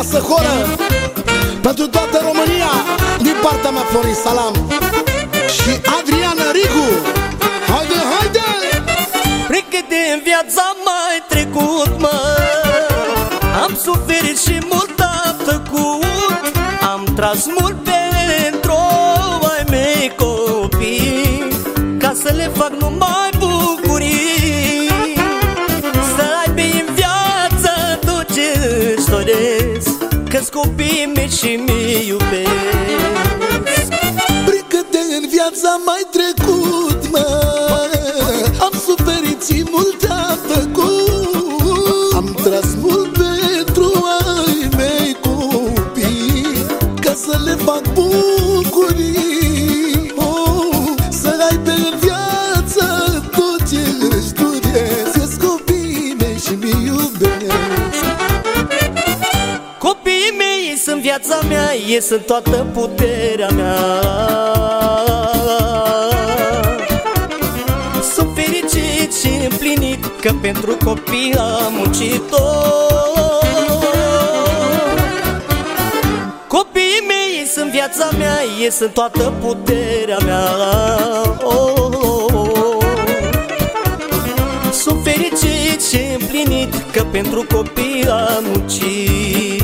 frumoasă horă pentru toată România, din partea mea Florin Salam și Adriana Rigu. Haide, haide! Câte în viața mai trecut, mă, am suferit și mult am tăcut. Am tras mult pentru ai mei copii, ca să le fac numai bucurii, să aibă în viață tot ce își doresc, că-s copiii mei și mi iubesc. Prin câte în viața mai trecut, mă, am suferit și mult am făcut. Am tras mult pentru ai mei copii, ca să le fac bucurii, să aibă în viață tot ce își doresc, că-s copiii mei și mi iubesc. Copiii mei sunt viața mea, ei sunt toată puterea mea. Sunt fericit și împlinit, că pentru copii am muncit-o. Copiii mei sunt viața mea, ei sunt toată puterea mea. Sunt fericit și împlinit, că pentru copii am muncit.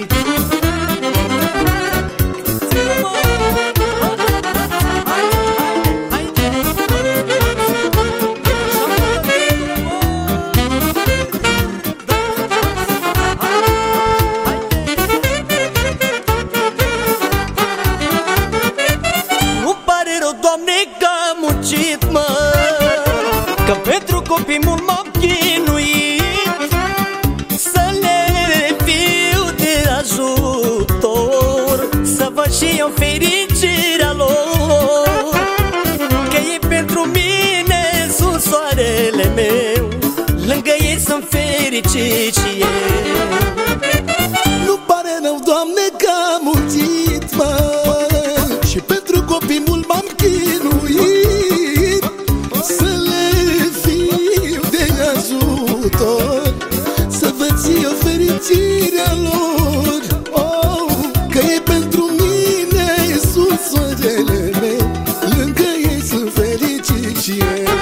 Doamne, că am muncit, mă, că pentru copii mult m-am chinuit, să le fiu de ajutor, să văd și eu fericirea lor, că ei pentru mine sunt soarele meu, lângă ei sunt fericit și eu. Nu pare rău, Doamne, că am muncit, mă, și pentru copii mult m-am chinuit, să le fiu de ajutor, să văd și eu fericirea lor, că ei pentru mine sunt soarele meu, lângă ei sunt fericit și eu.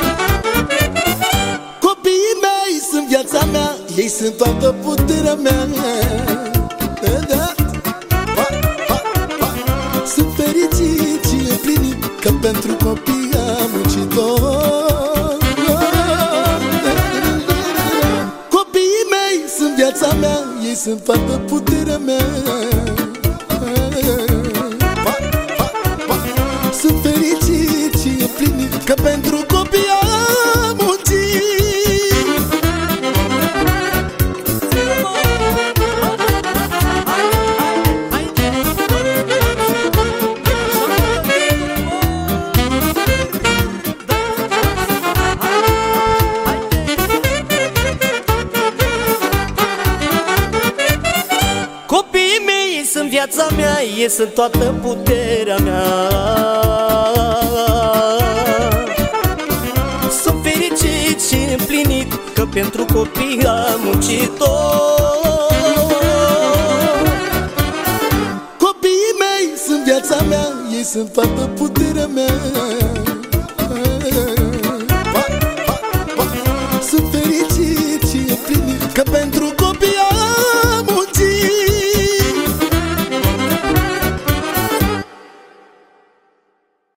Copiii mei sunt viața mea, ei sunt toată puterea mea. Sunt fericit și împlinit, că pentru copii am muncit-o. Copiii mei sunt viața mea, ei sunt toată puterea mea. Sunt fericit și împlinit, că pentru copii am muncit. Copiii mei sunt viața mea, ei sunt toată puterea mea. Sunt fericit și împlinit, că pentru copii am muncit-o. Copiii mei sunt viața mea, ei sunt toată puterea mea. Sunt fericit și împlinit, că pentru copii